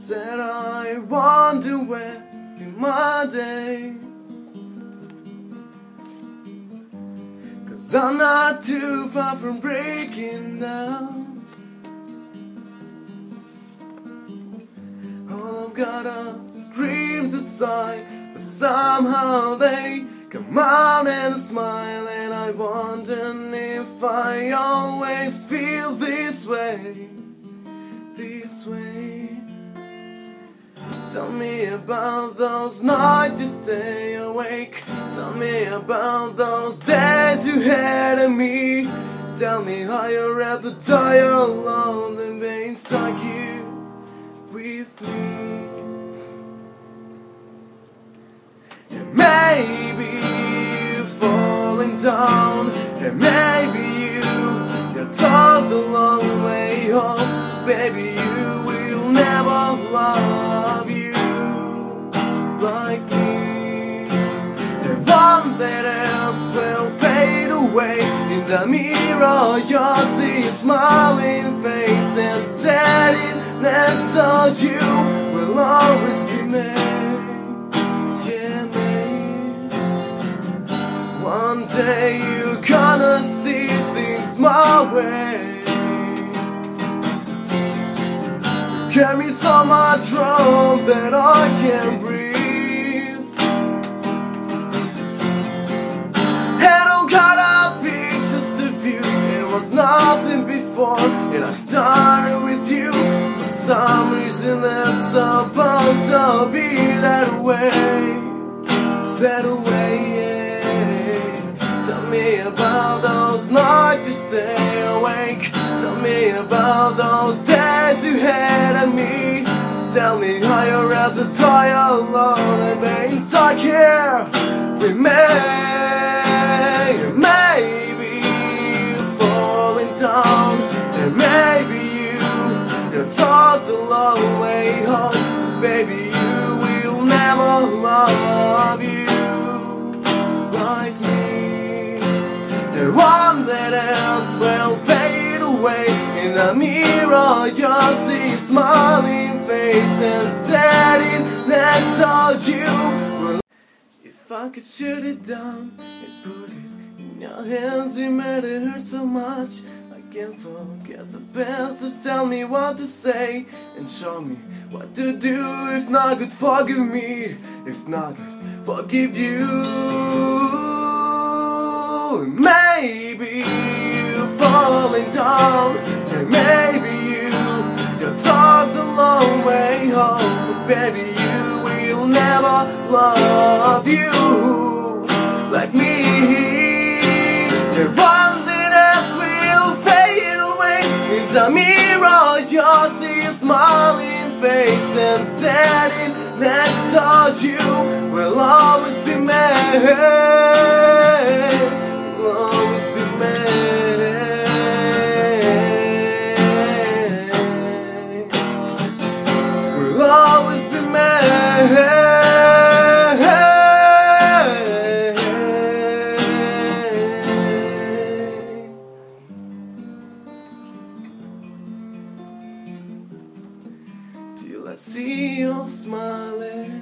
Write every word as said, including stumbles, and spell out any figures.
said I wonder where be my day, 'cause I'm not too far from breaking down. All I've got are screams inside, but somehow they come out and I smile, and I wonder if I always feel this way, this way. Tell me about those nights you stay awake. Tell me about those days you had at me. Tell me how you'd rather die alone than being stuck here with me. And maybe you're falling down, and maybe you got told the long way home. Baby, you will never love you like me. And one that else will fade away. In the mirror you'll see a smiling face, and steadiness told you will always be me. Yeah, me. One day you're gonna see things my way. Give me so much room that I can't breathe. It all gotta be just a view. It was nothing before, and I started with you. For some reason that's supposed to be that way, that way, yeah. Tell me about those nights you stay awake. Tell me about those days you had at me. Tell me how you'd rather die alone than being stuck here with me. Maybe you're falling down, and maybe you got told the long way home. Baby, you will never love you like me. And one that else will fade away. In the mirror you'll see a smiling face, and steadiness told you, well, if I could shoot it down and put it in your hands, we made it hurt so much I can't forget the best. Just tell me what to say and show me what to do. If not good, forgive me. If not good, forgive you. Maybe you're falling down, and maybe you got told the long way home. But baby, you will never love you like me. And one day else will fade away. In the mirror you'll see a smiling face, and steadiness told you will always be me. Always be made. We'll always be made. Till I see you smiling.